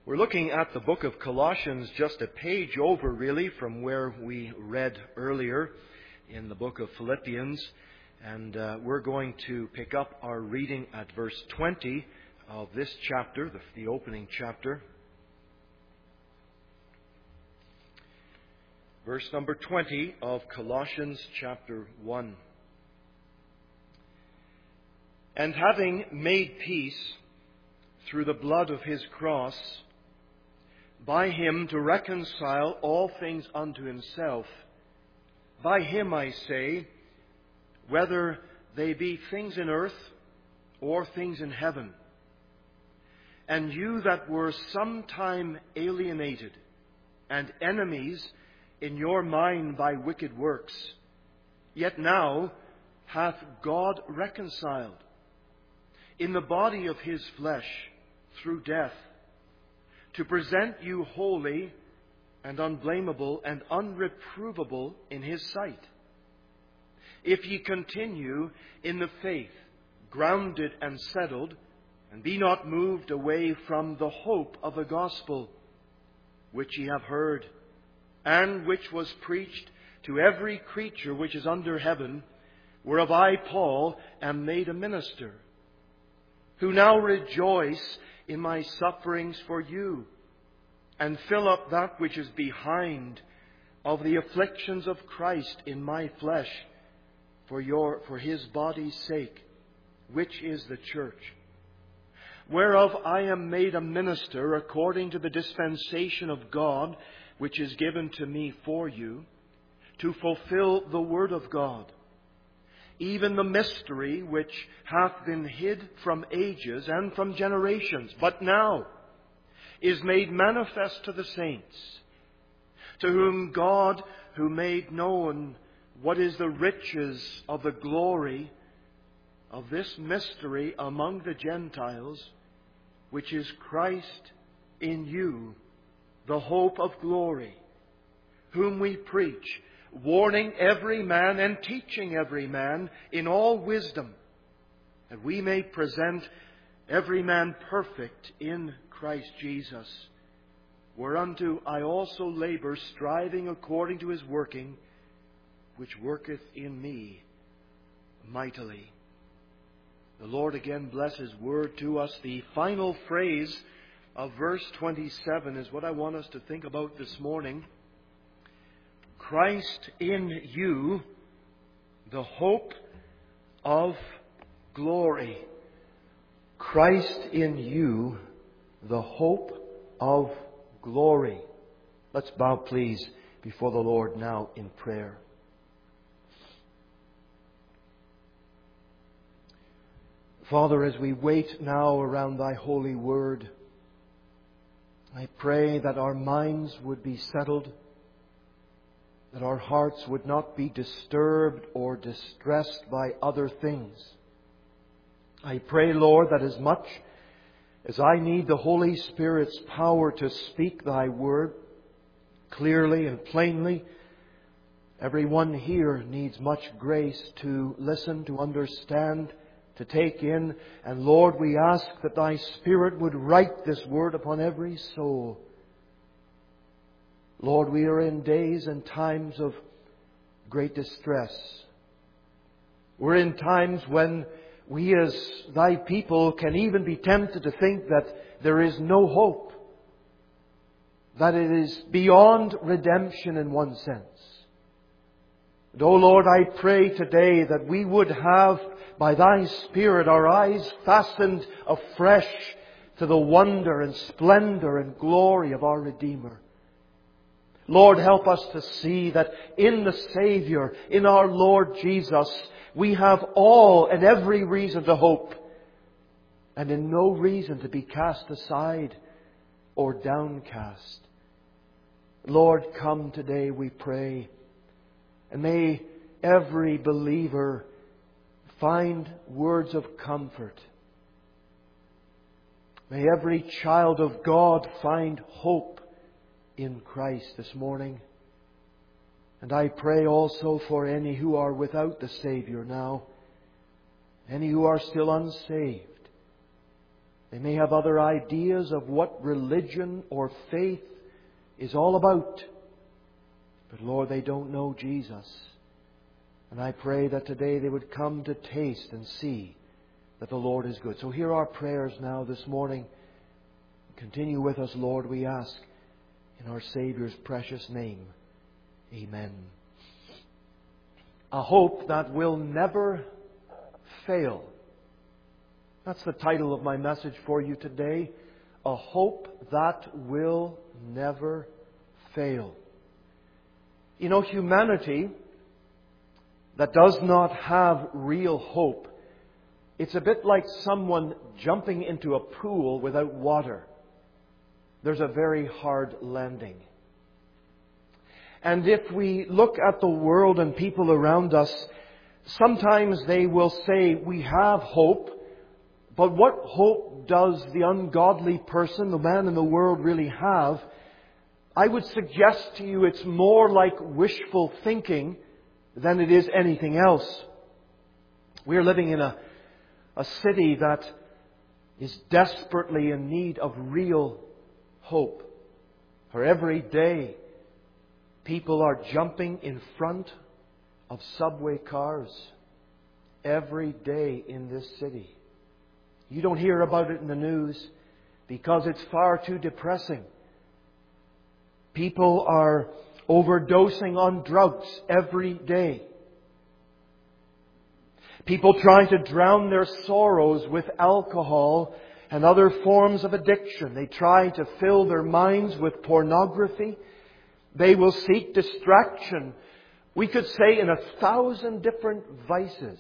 We're looking at the book of Colossians, just a page over really from where we read earlier in the book of Philippians. And we're going to pick up our reading at verse 20 of this chapter, the opening chapter. Verse number 20 of Colossians chapter 1. And having made peace through the blood of his cross, by him to reconcile all things unto himself. By him, I say, whether they be things in earth or things in heaven. And you that were sometime alienated and enemies in your mind by wicked works, yet now hath God reconciled in the body of his flesh through death, to present you holy and unblameable and unreprovable in his sight. If ye continue in the faith, grounded and settled, and be not moved away from the hope of the gospel, which ye have heard, and which was preached to every creature which is under heaven, whereof I, Paul, am made a minister, who now rejoice in my sufferings for you, and fill up that which is behind of the afflictions of Christ in my flesh for his body's sake, which is the church, whereof I am made a minister according to the dispensation of God, which is given to me for you, to fulfill the word of God, even the mystery which hath been hid from ages and from generations, but now is made manifest to the saints, to whom God, who made known what is the riches of the glory of this mystery among the Gentiles, which is Christ in you, the hope of glory, whom we preach, warning every man and teaching every man in all wisdom, that we may present every man perfect in Christ Jesus, whereunto I also labor, striving according to his working, which worketh in me mightily. The Lord again bless his word to us. The final phrase of verse 27 is what I want us to think about this morning. Christ in you, the hope of glory. Christ in you, the hope of glory. Let's bow, please, before the Lord now in prayer. Father, as we wait now around thy holy word, I pray that our minds would be settled, that our hearts would not be disturbed or distressed by other things. I pray, Lord, that as much as I need the Holy Spirit's power to speak thy word clearly and plainly, everyone here needs much grace to listen, to understand, to take in. And Lord, we ask that thy Spirit would write this word upon every soul. Lord, we are in days and times of great distress. We're in times when we as thy people can even be tempted to think that there is no hope, that it is beyond redemption in one sense. And, oh Lord, I pray today that we would have, by thy Spirit, our eyes fastened afresh to the wonder and splendor and glory of our Redeemer. Lord, help us to see that in the Savior, in our Lord Jesus, we have all and every reason to hope, and in no reason to be cast aside or downcast. Lord, come today, we pray, and may every believer find words of comfort. May every child of God find hope in Christ this morning. And I pray also for any who are without the Savior now, any who are still unsaved. They may have other ideas of what religion or faith is all about. But Lord, they don't know Jesus. And I pray that today they would come to taste and see that the Lord is good. So hear our prayers now this morning. Continue with us, Lord, we ask, in our Saviour's precious name. Amen. A hope that will never fail. That's the title of my message for you today. A hope that will never fail. You know, humanity that does not have real hope, it's a bit like someone jumping into a pool without water. There's a very hard landing. And if we look at the world and people around us, sometimes they will say, we have hope, but what hope does the ungodly person, the man in the world, really have? I would suggest to you it's more like wishful thinking than it is anything else. We're living in a city that is desperately in need of real hope. For every day, people are jumping in front of subway cars. Every day in this city. You don't hear about it in the news because it's far too depressing. People are overdosing on drugs every day. People try to drown their sorrows with alcohol and other forms of addiction. They try to fill their minds with pornography. They will seek distraction, we could say, in 1,000 different vices.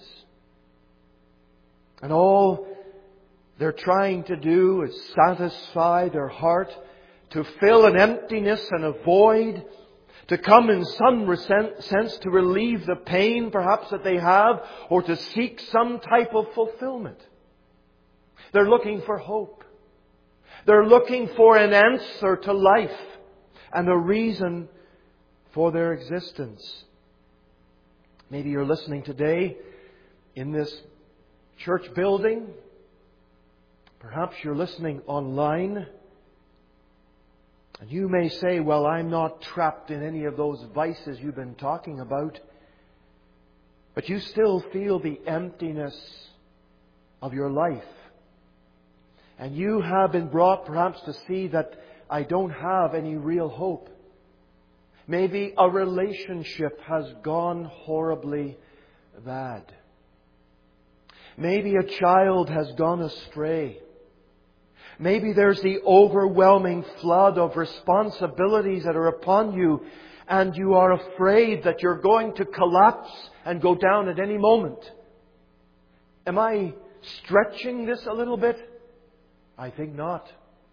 And all they're trying to do is satisfy their heart, to fill an emptiness and a void, to come in some sense to relieve the pain perhaps that they have, or to seek some type of fulfillment. They're looking for hope. They're looking for an answer to life and a reason for their existence. Maybe you're listening today in this church building. Perhaps you're listening online. And you may say, well, I'm not trapped in any of those vices you've been talking about. But you still feel the emptiness of your life. And you have been brought perhaps to see that I don't have any real hope. Maybe a relationship has gone horribly bad. Maybe a child has gone astray. Maybe there's the overwhelming flood of responsibilities that are upon you, and you are afraid that you're going to collapse and go down at any moment. Am I stretching this a little bit? I think not.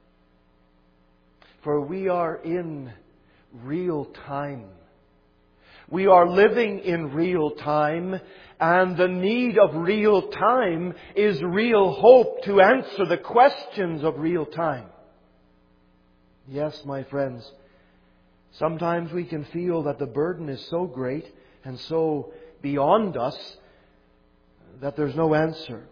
For we are in real time. We are living in real time, and the need of real time is real hope to answer the questions of real time. Yes, my friends, sometimes we can feel that the burden is so great and so beyond us that there's no answer.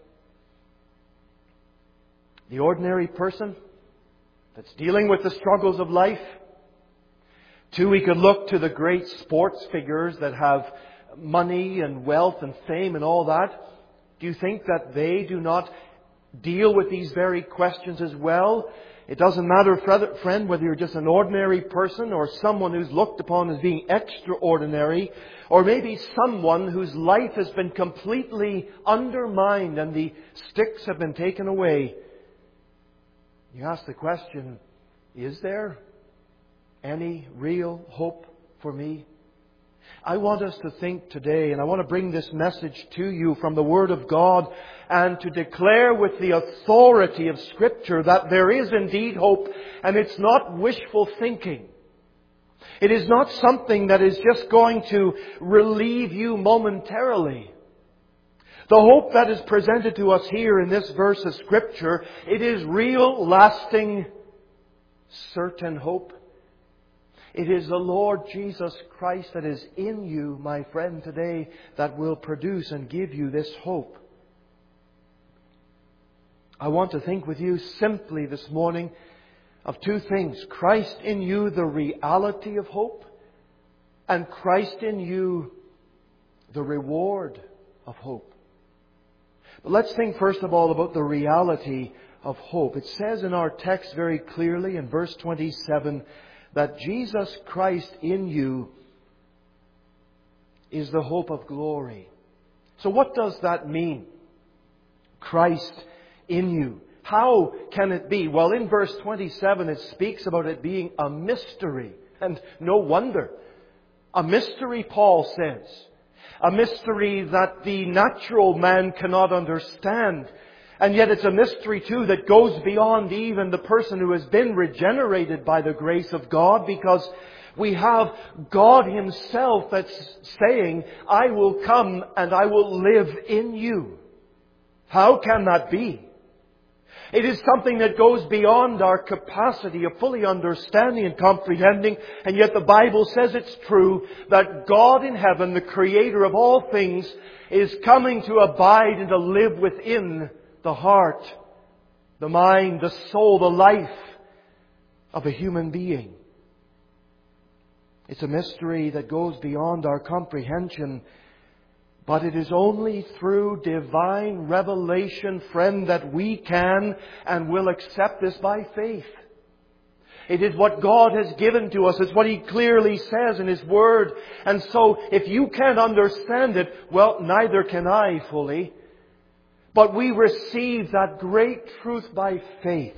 The ordinary person that's dealing with the struggles of life. Too, we could look to the great sports figures that have money and wealth and fame and all that. Do you think that they do not deal with these very questions as well? It doesn't matter, friend, whether you're just an ordinary person or someone who's looked upon as being extraordinary, or maybe someone whose life has been completely undermined and the sticks have been taken away. You ask the question, is there any real hope for me? I want us to think today, and I want to bring this message to you from the Word of God, and to declare with the authority of Scripture that there is indeed hope, and it's not wishful thinking. It is not something that is just going to relieve you momentarily. The hope that is presented to us here in this verse of Scripture, it is real, lasting, certain hope. It is the Lord Jesus Christ that is in you, my friend, today, that will produce and give you this hope. I want to think with you simply this morning of two things. Christ in you, the reality of hope, and Christ in you, the reward of hope. But let's think first of all about the reality of hope. It says in our text very clearly in verse 27 that Jesus Christ in you is the hope of glory. So what does that mean? Christ in you. How can it be? Well, in verse 27 it speaks about it being a mystery. And no wonder. A mystery, Paul says. A mystery that the natural man cannot understand. And yet it's a mystery too that goes beyond even the person who has been regenerated by the grace of God, because we have God Himself that's saying, I will come and I will live in you. How can that be? It is something that goes beyond our capacity of fully understanding and comprehending, and yet the Bible says it's true that God in heaven, the Creator of all things, is coming to abide and to live within the heart, the mind, the soul, the life of a human being. It's a mystery that goes beyond our comprehension, but it is only through divine revelation, friend, that we can and will accept this by faith. It is what God has given to us. It's what He clearly says in His Word. And so, if you can't understand it, well, neither can I fully. But we receive that great truth by faith.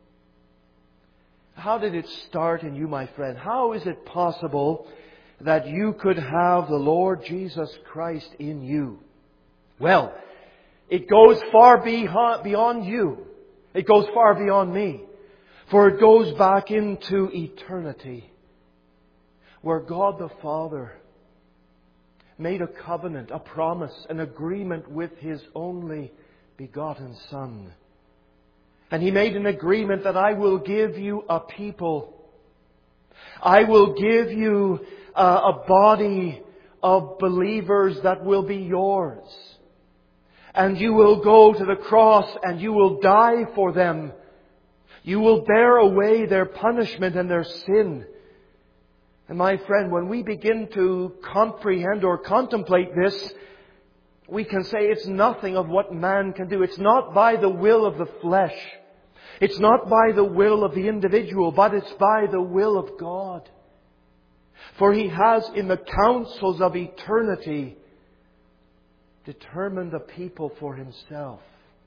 How did it start in you, my friend? How is it possible that you could have the Lord Jesus Christ in you? Well, it goes far beyond you. It goes far beyond me. For it goes back into eternity, where God the Father made a covenant, a promise, an agreement with His only begotten Son. And He made an agreement that I will give you a people. I will give you a body of believers that will be yours. And you will go to the cross and you will die for them. You will bear away their punishment and their sin. And my friend, when we begin to comprehend or contemplate this, we can say it's nothing of what man can do. It's not by the will of the flesh. It's not by the will of the individual, but it's by the will of God. For He has in the counsels of eternity determined a people for Himself.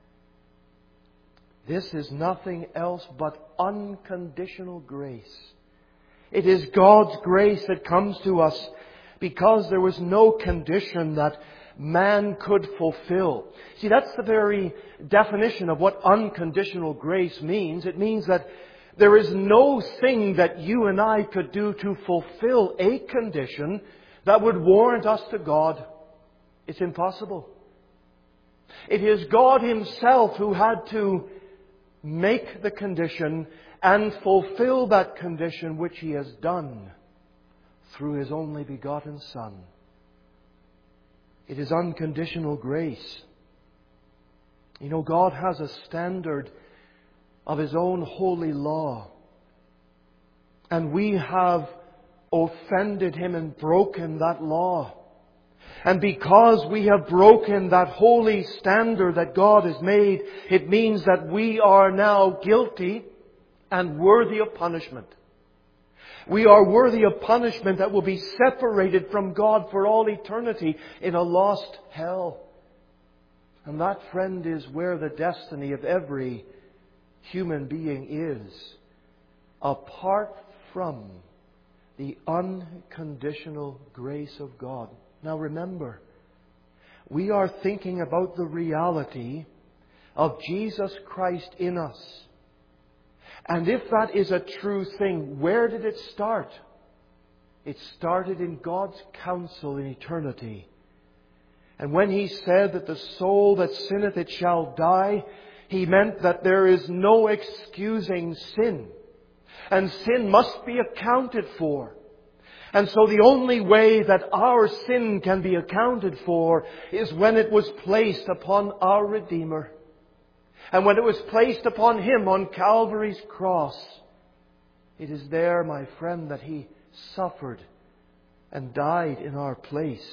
This is nothing else but unconditional grace. It is God's grace that comes to us because there was no condition that man could fulfill. See, that's the very definition of what unconditional grace means. It means that there is no thing that you and I could do to fulfill a condition that would warrant us to God. It's impossible. It is God Himself who had to make the condition and fulfill that condition, which He has done through His only begotten Son. It is unconditional grace. You know, God has a standard of His own holy law. And we have offended Him and broken that law. And because we have broken that holy standard that God has made, it means that we are now guilty and worthy of punishment. We are worthy of punishment that will be separated from God for all eternity in a lost hell. And that, friend, is where the destiny of every human being is, apart from the unconditional grace of God. Now remember, we are thinking about the reality of Jesus Christ in us. And if that is a true thing, where did it start? It started in God's counsel in eternity. And when He said that the soul that sinneth it shall die, He meant that there is no excusing sin. And sin must be accounted for. And so the only way that our sin can be accounted for is when it was placed upon our Redeemer. And when it was placed upon Him on Calvary's cross, it is there, my friend, that He suffered and died in our place.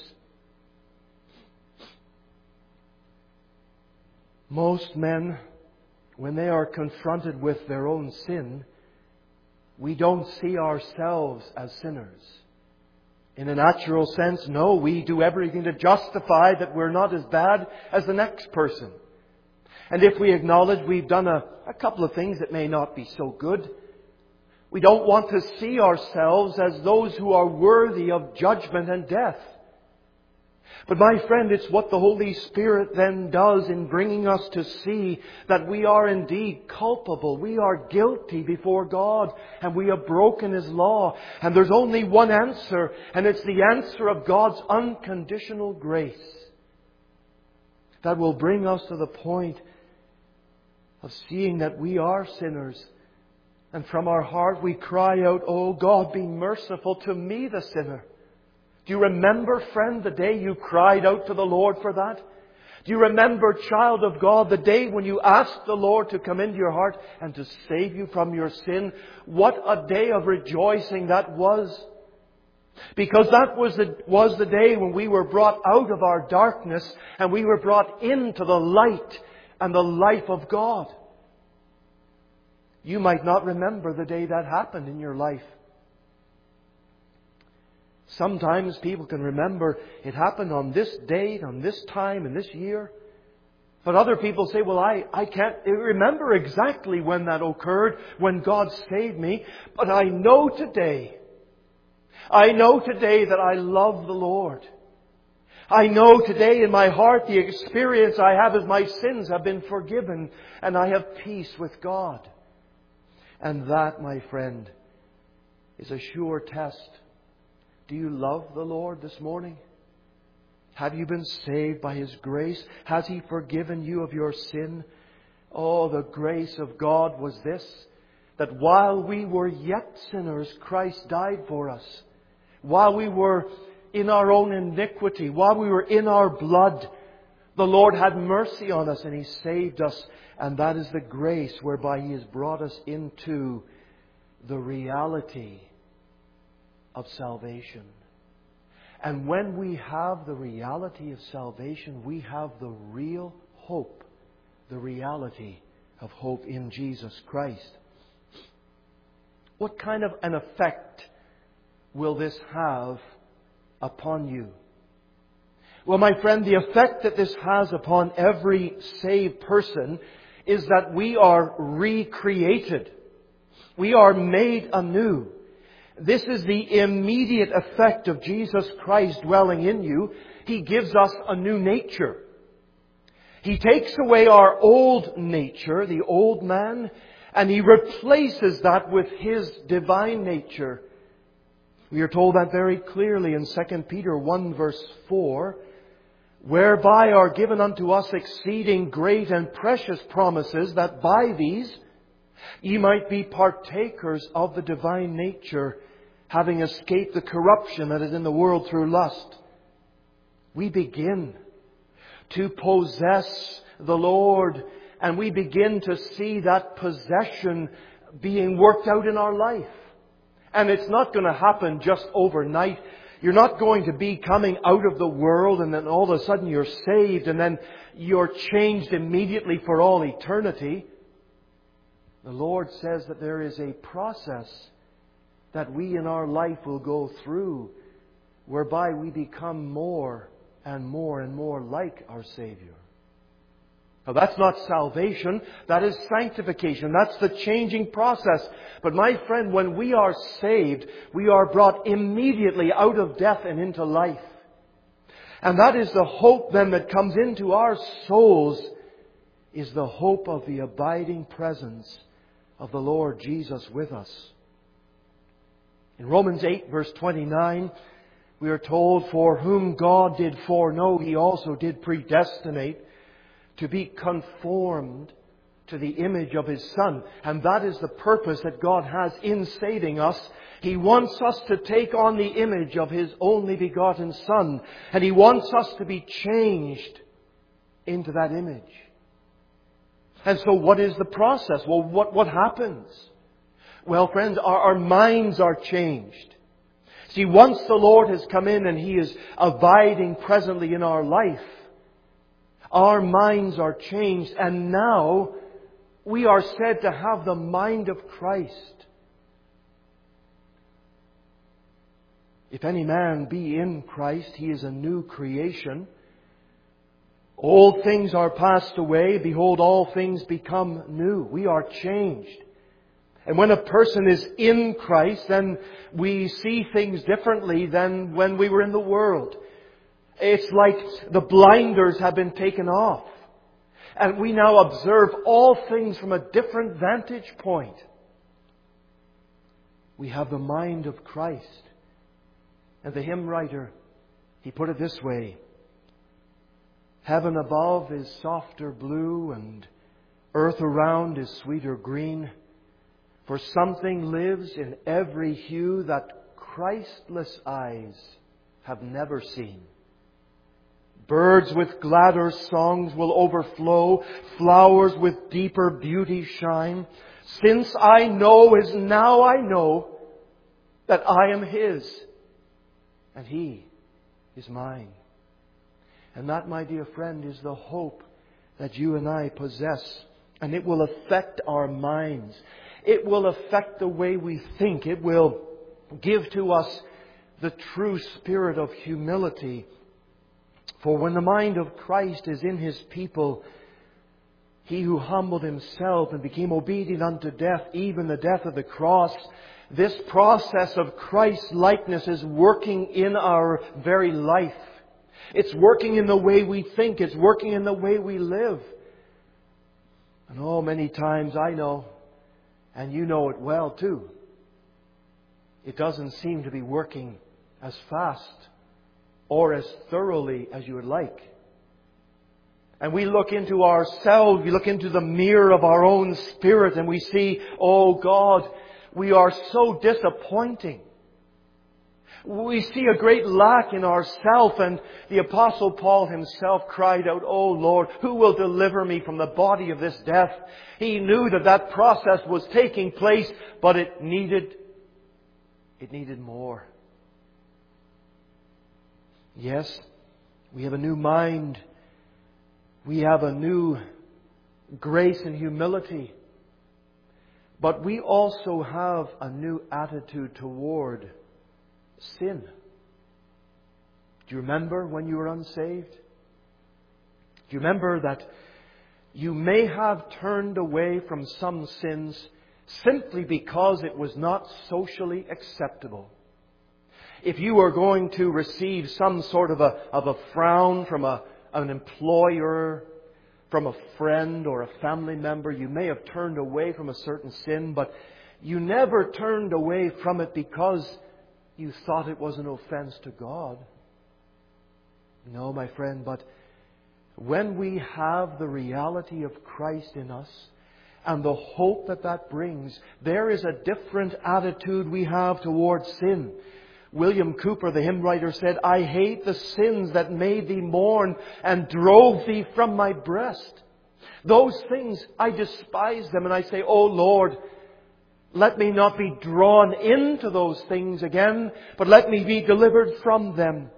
Most men, when they are confronted with their own sin, we don't see ourselves as sinners. In a natural sense, no, we do everything to justify that we're not as bad as the next person. And if we acknowledge we've done a couple of things that may not be so good, we don't want to see ourselves as those who are worthy of judgment and death. But my friend, it's what the Holy Spirit then does in bringing us to see that we are indeed culpable. We are guilty before God, and we have broken His law. And there's only one answer, and it's the answer of God's unconditional grace that will bring us to the point of seeing that we are sinners. And from our heart we cry out, "Oh God, be merciful to me, the sinner." Do you remember, friend, the day you cried out to the Lord for that? Do you remember, child of God, the day when you asked the Lord to come into your heart and to save you from your sin? What a day of rejoicing that was. Because that was the day when we were brought out of our darkness and we were brought into the light and the life of God. You might not remember the day that happened in your life. Sometimes people can remember it happened on this date, on this time, and this year. But other people say, well, I can't remember exactly when that occurred, when God saved me. But I know today that I love the Lord. I know today in my heart the experience I have is my sins have been forgiven and I have peace with God. And that, my friend, is a sure test. Do you love the Lord this morning? Have you been saved by His grace? Has He forgiven you of your sin? Oh, the grace of God was this, that while we were yet sinners, Christ died for us. While we were in our own iniquity, while we were in our blood, the Lord had mercy on us and He saved us. And that is the grace whereby He has brought us into the reality of salvation. And when we have the reality of salvation, we have the real hope, the reality of hope in Jesus Christ. What kind of an effect will this have upon you? Well, my friend, the effect that this has upon every saved person is that we are recreated. We are made anew. This is the immediate effect of Jesus Christ dwelling in you. He gives us a new nature. He takes away our old nature, the old man, and He replaces that with His divine nature. We are told that very clearly in 2 Peter 1 verse 4, whereby are given unto us exceeding great and precious promises, that by these ye might be partakers of the divine nature, having escaped the corruption that is in the world through lust. We begin to possess the Lord, and we begin to see that possession being worked out in our life. And it's not going to happen just overnight. You're not going to be coming out of the world and then all of a sudden you're saved and then you're changed immediately for all eternity. The Lord says that there is a process that we in our life will go through whereby we become more and more and more like our Savior. Now that's not salvation, that is sanctification. That's the changing process. But my friend, when we are saved, we are brought immediately out of death and into life. And that is the hope then that comes into our souls, is the hope of the abiding presence of the Lord Jesus with us. In Romans 8 verse 29, we are told, for whom God did foreknow, He also did predestinate to be conformed to the image of His Son. And that is the purpose that God has in saving us. He wants us to take on the image of His only begotten Son. And He wants us to be changed into that image. And so what is the process? Well, what happens? Well, friends, our minds are changed. See, once the Lord has come in and He is abiding presently in our life, our minds are changed, and now we are said to have the mind of Christ. If any man be in Christ, he is a new creation. Old things are passed away. Behold, all things become new. We are changed. And when a person is in Christ, then we see things differently than when we were in the world. It's like the blinders have been taken off. And we now observe all things from a different vantage point. We have the mind of Christ. And the hymn writer, he put it this way: heaven above is softer blue, and earth around is sweeter green. For something lives in every hue that Christless eyes have never seen. Birds with gladder songs will overflow, flowers with deeper beauty shine. Since I know as now I know that I am His, and He is mine. And that, my dear friend, is the hope that you and I possess. And it will affect our minds. It will affect the way we think. It will give to us the true spirit of humility. For when the mind of Christ is in His people, He who humbled Himself and became obedient unto death, even the death of the cross, this process of Christ's likeness is working in our very life. It's working in the way we think. It's working in the way we live. And oh, many times I know, and you know it well too, it doesn't seem to be working as fast or as thoroughly as you would like. And we look into ourselves, we look into the mirror of our own spirit, and we see, oh God, we are so disappointing. We see a great lack in ourselves, and the Apostle Paul himself cried out, "Oh Lord, who will deliver me from the body of this death?" He knew that process was taking place, but it needed more. Yes, we have a new mind. We have a new grace and humility. But we also have a new attitude toward sin. Do you remember when you were unsaved? Do you remember that you may have turned away from some sins simply because it was not socially acceptable? If you were going to receive some sort of a frown from an employer, from a friend or a family member, you may have turned away from a certain sin, but you never turned away from it because you thought it was an offense to God. No, my friend, but when we have the reality of Christ in us and the hope that brings, there is a different attitude we have towards sin. William Cooper, the hymn writer, said, "I hate the sins that made thee mourn and drove thee from my breast. Those things, I despise them, and I say, O Lord, let me not be drawn into those things again, but let me be delivered from them."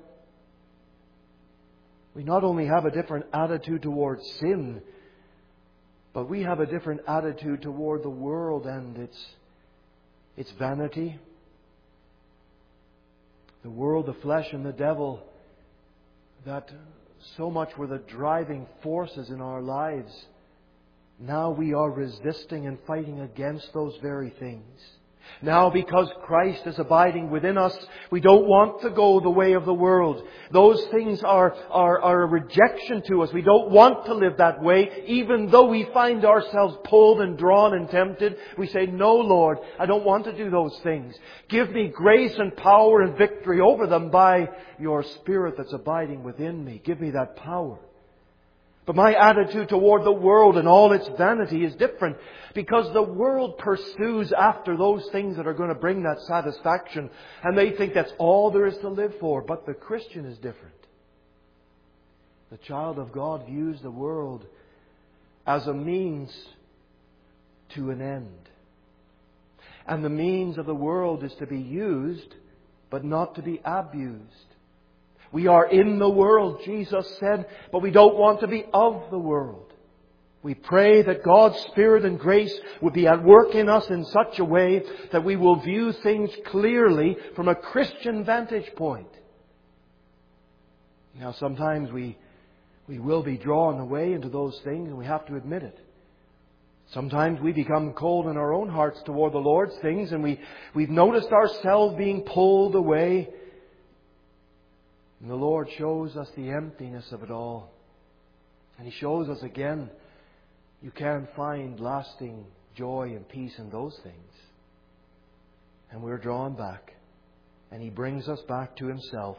We not only have a different attitude towards sin, but we have a different attitude toward the world and its vanity. The world, the flesh, and the devil, that so much were the driving forces in our lives. Now we are resisting and fighting against those very things. Now, because Christ is abiding within us, we don't want to go the way of the world. Those things are a rejection to us. We don't want to live that way. Even though we find ourselves pulled and drawn and tempted, we say, "No, Lord, I don't want to do those things. Give me grace and power and victory over them by your Spirit that's abiding within me. Give me that power." But my attitude toward the world and all its vanity is different, because the world pursues after those things that are going to bring that satisfaction, and they think that's all there is to live for. But the Christian is different. The child of God views the world as a means to an end. And the means of the world is to be used, but not to be abused. We are in the world, Jesus said, but we don't want to be of the world. We pray that God's Spirit and grace would be at work in us in such a way that we will view things clearly from a Christian vantage point. Now, sometimes we will be drawn away into those things, and we have to admit it. Sometimes we become cold in our own hearts toward the Lord's things, and we've noticed ourselves being pulled away. And the Lord shows us the emptiness of it all. And He shows us again, you can find lasting joy and peace in those things. And we're drawn back. And He brings us back to Himself.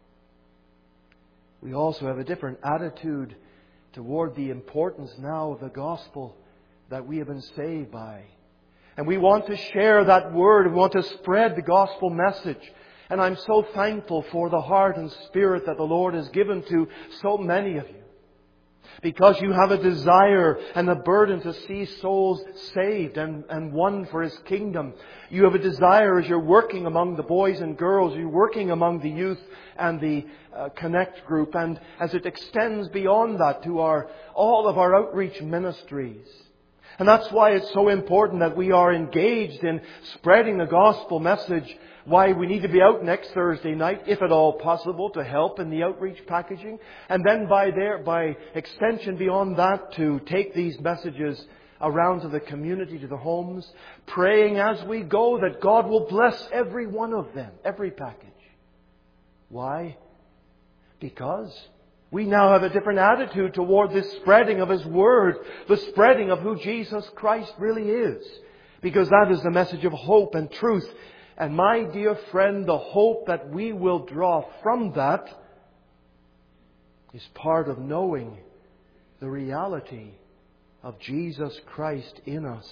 We also have a different attitude toward the importance now of the gospel that we have been saved by. And we want to share that word. We want to spread the gospel message. And I'm so thankful for the heart and spirit that the Lord has given to so many of you. Because you have a desire and a burden to see souls saved and won for His kingdom. You have a desire as you're working among the boys and girls, you're working among the youth and the Connect group, and as it extends beyond that to all of our outreach ministries. And that's why it's so important that we are engaged in spreading the gospel message. Why we need to be out next Thursday night, if at all possible, to help in the outreach packaging. And then by extension beyond that, to take these messages around to the community, to the homes, praying as we go that God will bless every one of them, every package. Why? Because we now have a different attitude toward this spreading of His Word, the spreading of who Jesus Christ really is. Because that is the message of hope and truth. And my dear friend, the hope that we will draw from that is part of knowing the reality of Jesus Christ in us.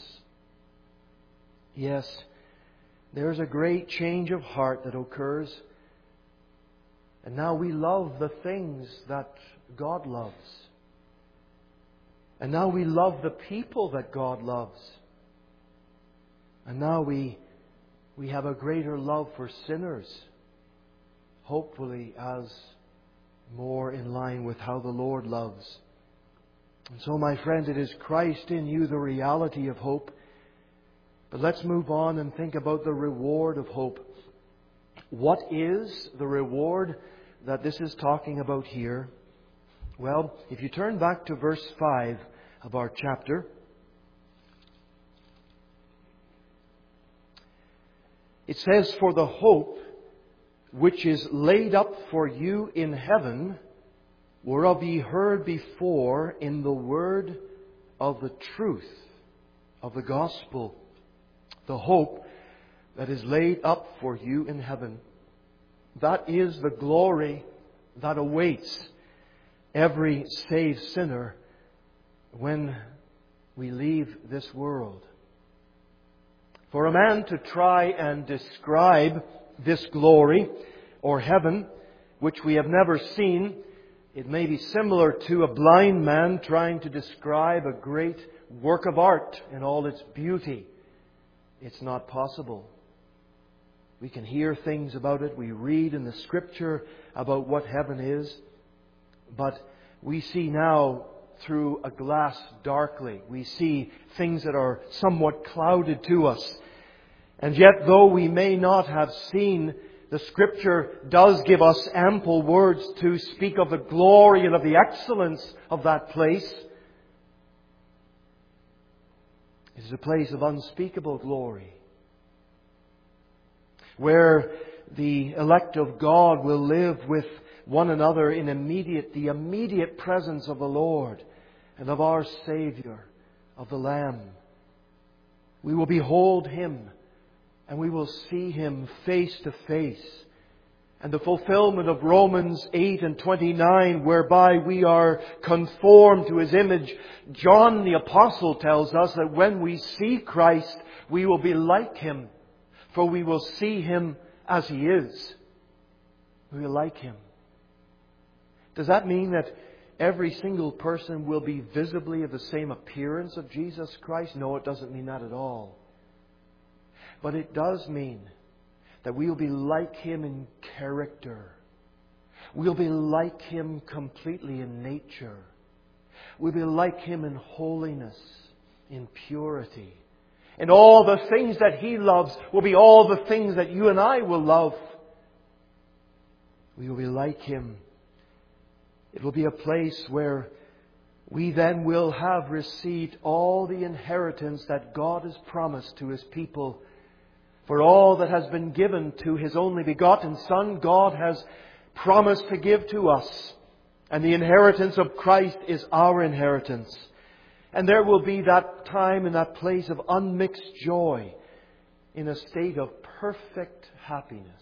Yes, there's a great change of heart that occurs. And now we love the things that God loves. And now we love the people that God loves. And now we have a greater love for sinners, hopefully as more in line with how the Lord loves. And so, my friend, it is Christ in you, the reality of hope. But let's move on and think about the reward of hope. What is the reward that this is talking about here? Well, if you turn back to verse 5 of our chapter, it says, "For the hope which is laid up for you in heaven, whereof ye heard before in the word of the truth of the gospel." The hope that is laid up for you in heaven. That is the glory that awaits every saved sinner when we leave this world. For a man to try and describe this glory or heaven, which we have never seen, it may be similar to a blind man trying to describe a great work of art in all its beauty. It's not possible. We can hear things about it. We read in the Scripture about what heaven is. But we see now through a glass darkly. We see things that are somewhat clouded to us. And yet, though we may not have seen, the Scripture does give us ample words to speak of the glory and of the excellence of that place. It is a place of unspeakable glory, where the elect of God will live with one another in the immediate presence of the Lord and of our Savior, of the Lamb. We will behold Him and we will see Him face to face. And the fulfillment of Romans 8:29, whereby we are conformed to His image. John the Apostle tells us that when we see Christ, we will be like Him, for we will see Him as He is. We will like Him. Does that mean that every single person will be visibly of the same appearance of Jesus Christ? No, it doesn't mean that at all. But it does mean that we will be like Him in character. We'll be like Him completely in nature. We'll be like Him in holiness, in purity. And all the things that He loves will be all the things that you and I will love. We will be like Him. It will be a place where we then will have received all the inheritance that God has promised to His people. For all that has been given to His only begotten Son, God has promised to give to us. And the inheritance of Christ is our inheritance. And there will be that time and that place of unmixed joy in a state of perfect happiness,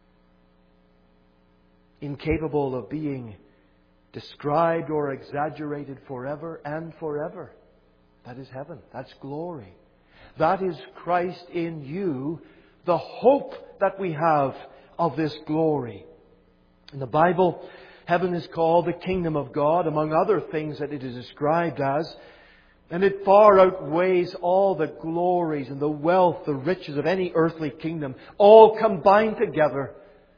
incapable of being described or exaggerated forever and forever. That is heaven. That's glory. That is Christ in you, the hope that we have of this glory. In the Bible, heaven is called the kingdom of God, among other things that it is described as. And it far outweighs all the glories and the wealth, the riches of any earthly kingdom, all combined together.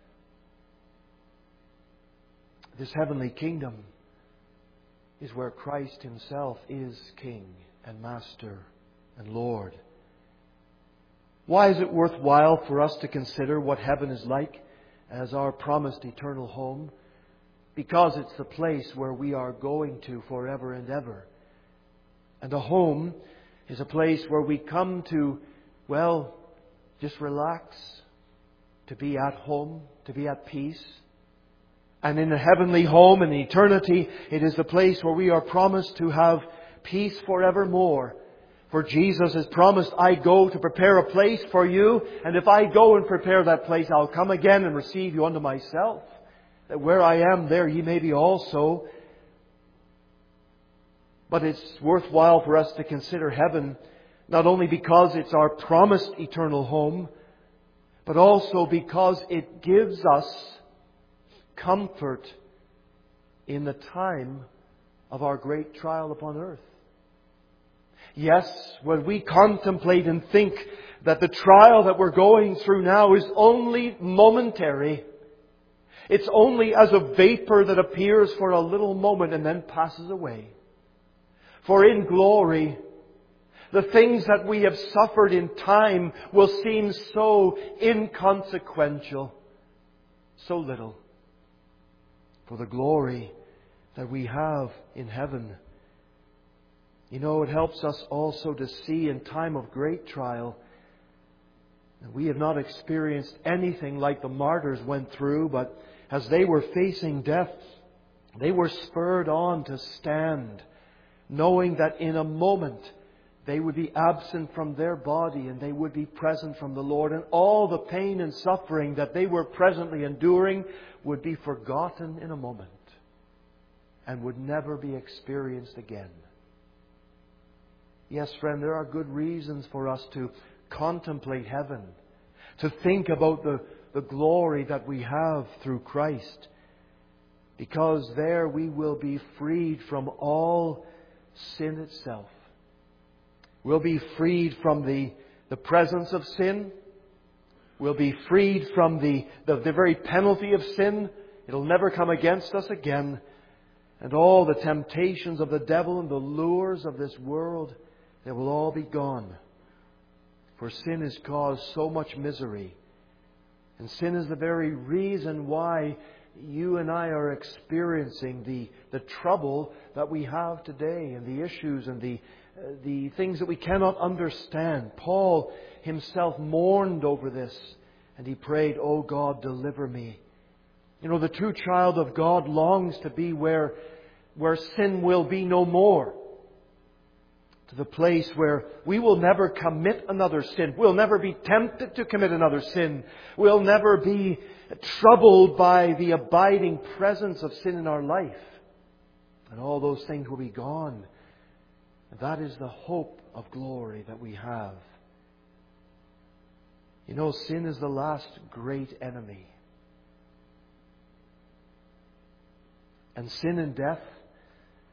This heavenly kingdom is where Christ Himself is King and Master and Lord. Why is it worthwhile for us to consider what heaven is like as our promised eternal home? Because it's the place where we are going to forever and ever. And a home is a place where we come to, well, just relax, to be at home, to be at peace. And in a heavenly home, in eternity, it is the place where we are promised to have peace forevermore. For Jesus has promised, I go to prepare a place for you, and if I go and prepare that place, I'll come again and receive you unto myself, that where I am, there ye may be also. But it's worthwhile for us to consider heaven, not only because it's our promised eternal home, but also because it gives us comfort in the time of our great trial upon earth. Yes, when we contemplate and think that the trial that we're going through now is only momentary, it's only as a vapor that appears for a little moment and then passes away. For in glory, the things that we have suffered in time will seem so inconsequential, so little. For the glory that we have in heaven. You know, it helps us also to see in time of great trial that we have not experienced anything like the martyrs went through, but as they were facing death, they were spurred on to stand, knowing that in a moment they would be absent from their body and they would be present from the Lord. And all the pain and suffering that they were presently enduring would be forgotten in a moment and would never be experienced again. Yes, friend, there are good reasons for us to contemplate heaven, to think about the glory that we have through Christ, because there we will be freed from all sin itself. We'll be freed from the presence of sin. We'll be freed from the very penalty of sin. It'll never come against us again. And all the temptations of the devil and the lures of this world, they will all be gone. For sin has caused so much misery. And sin is the very reason why you and I are experiencing the trouble that we have today, and the issues and the things that we cannot understand. Paul himself mourned over this, and he prayed, "Oh God, deliver me." You know, the true child of God longs to be where sin will be no more. To the place where we will never commit another sin. We'll never be tempted to commit another sin. We'll never be troubled by the abiding presence of sin in our life. And all those things will be gone. And that is the hope of glory that we have. You know, sin is the last great enemy. And sin and death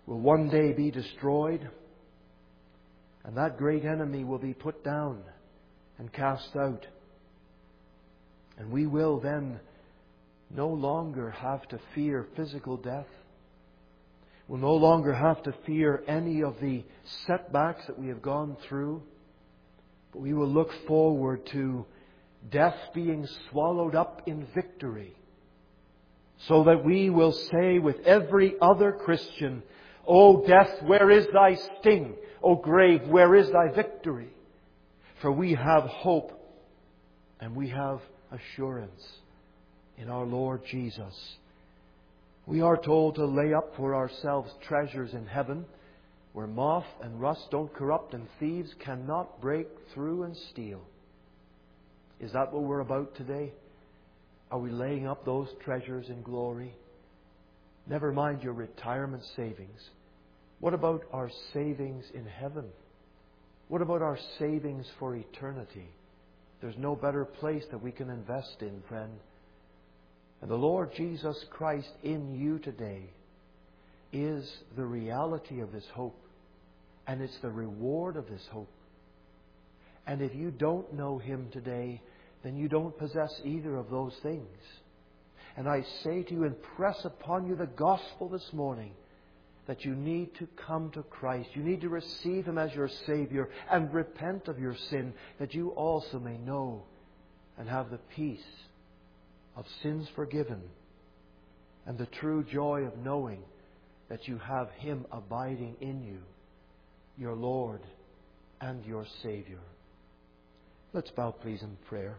will one day be destroyed, and that great enemy will be put down and cast out. And we will then no longer have to fear physical death. We'll no longer have to fear any of the setbacks that we have gone through. But we will look forward to death being swallowed up in victory, so that we will say with every other Christian, O death, where is thy sting? O grave, where is thy victory? For we have hope and we have assurance in our Lord Jesus. We are told to lay up for ourselves treasures in heaven, where moth and rust don't corrupt and thieves cannot break through and steal. Is that what we're about today? Are we laying up those treasures in glory? Never mind your retirement savings. What about our savings in heaven? What about our savings for eternity? There's no better place that we can invest in, friend. And the Lord Jesus Christ in you today is the reality of this hope. And it's the reward of this hope. And if you don't know Him today, then you don't possess either of those things. And I say to you, impress upon you the gospel this morning, that you need to come to Christ. You need to receive Him as your Savior and repent of your sin, that you also may know and have the peace of sins forgiven and the true joy of knowing that you have Him abiding in you, your Lord and your Savior. Let's bow, please, in prayer.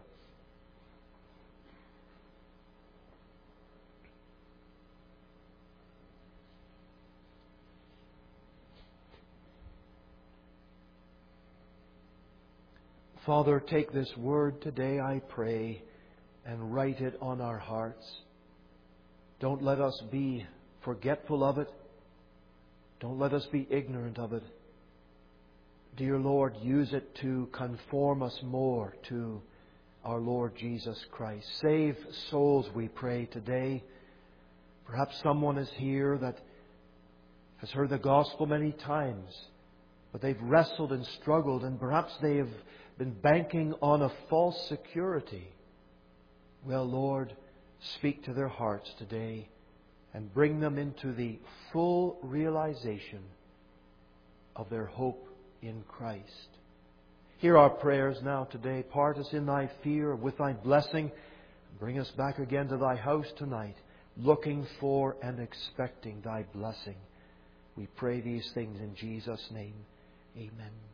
Father, take this word today, I pray, and write it on our hearts. Don't let us be forgetful of it. Don't let us be ignorant of it. Dear Lord, use it to conform us more to our Lord Jesus Christ. Save souls, we pray, today. Perhaps someone is here that has heard the gospel many times, but they've wrestled and struggled, and perhaps they have been banking on a false security. Well, Lord, speak to their hearts today and bring them into the full realization of their hope in Christ. Hear our prayers now today. Part us in Thy fear with Thy blessing. Bring us back again to Thy house tonight, looking for and expecting Thy blessing. We pray these things in Jesus' name. Amen.